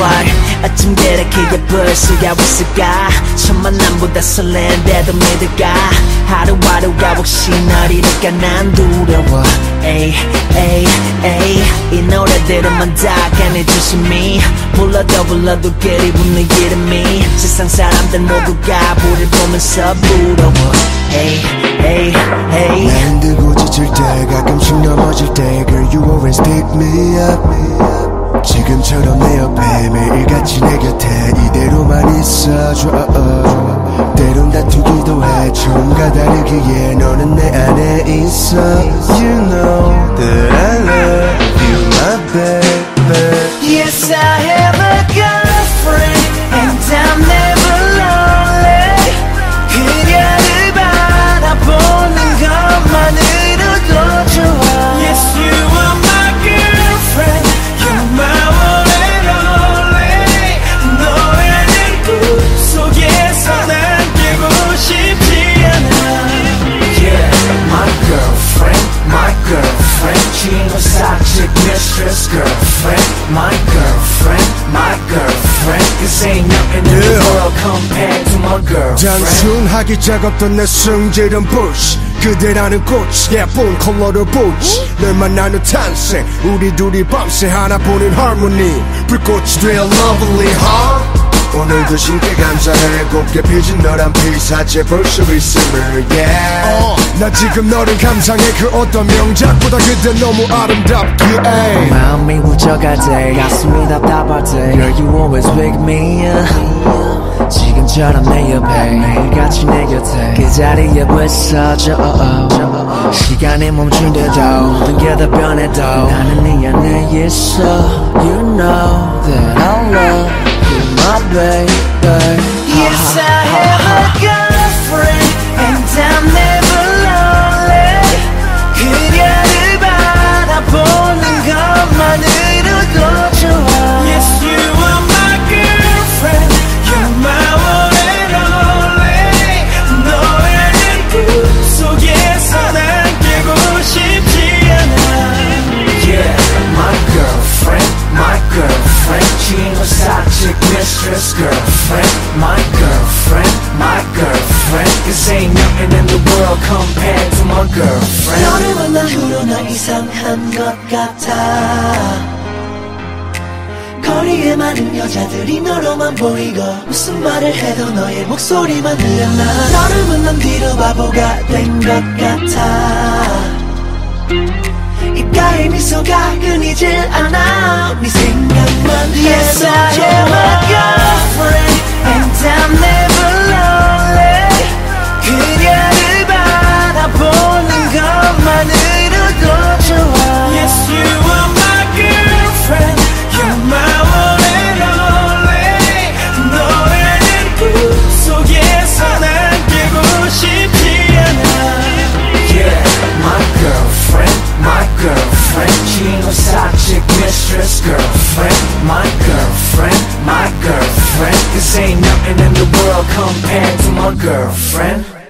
fly 어쩜 그렇게 예쁠 수가 있을까 첫 만남보다 설렌데도 믿을까 하루하루가 혹시 널 잃을까 난 두려워 에이 에이 에이 이 노래들은만 다 가네 조심히 불러도 그리 붙는 이름이 세상 사람들 모두가 우릴 보면서 부러워 에이 에이 에이 나 힘들고 지칠 때 가끔씩 넘어질 때 Girl you always pick me up 지금처럼 내 옆에 매일같이 내 곁에 이대로만 있어줘 때론 다투기도 해 처음과 다르기에 너는 내 안에 있어 You know that I love you my baby Yes I have a girlfriend and I'm never lonely 그녀를 바라보는 것만으로도 좋아 Yes you are my girlfriend You're my one and only 너의 꿈속에서 난 깨고 싶지 않아 Yeah my girlfriend my girlfriend 친구 사직 mistress girlfriend my girlfriend Cause ain't nothing in the world compared to my girlfriend 단순하기 작업던 내 성질은 bush 그대라는 꽃 예쁜 컬러를 보지 널 만나는 탄생 우리 둘이 밤새 하나 보는 harmony 불꽃이 돼 lovely huh? 오늘도 신께 감사해 곱게 빚은 너란 피사체 볼 수 있음을 yeah 나 지금 너를 감상해 그 어떤 명작보다 그대 너무 아름답기에 마음이 우적할 때 가슴이 답답할 때 Girl you always pick me up 지금처럼 내 옆에 매일같이 내 곁에 그 자리에 왜 서줘 시간이 멈춘데도 등게 다 변해도 나는 네 안에 있어 You know that I love you my baby Yes I have a girlfriend and I'm never lonely 그녀를 바라보는 것만으로도 좋아 Yes you are my girlfriend You're my one and only 너의 꿈속에서 난 깨고 싶지 않아 Yeah my girlfriend 친구 사직 mistress girlfriend my girlfriend Cause ain't nothing in the world compared to my girlfriend 너를 만난 후로 나 이상한 것 같아 거리에 많은 여자들이 너로만 보이고 무슨 말을 해도 너의 목소리만 들려나 너를 만난 뒤로 바보가 된 것 같아 입가에 미소가 끊이질 않아 네 생각만 Yes I am a girlfriend and I'm never lonely 그녀를 바라보는 것만으로도 좋아 Yes you are my girlfriend You're my one and only 너의 꿈속에서 난 깨고 싶지 않아 Yeah my girlfriend 친구 사직 mistress girlfriend my girlfriend Cause ain't nothing in the world compared to my girlfriend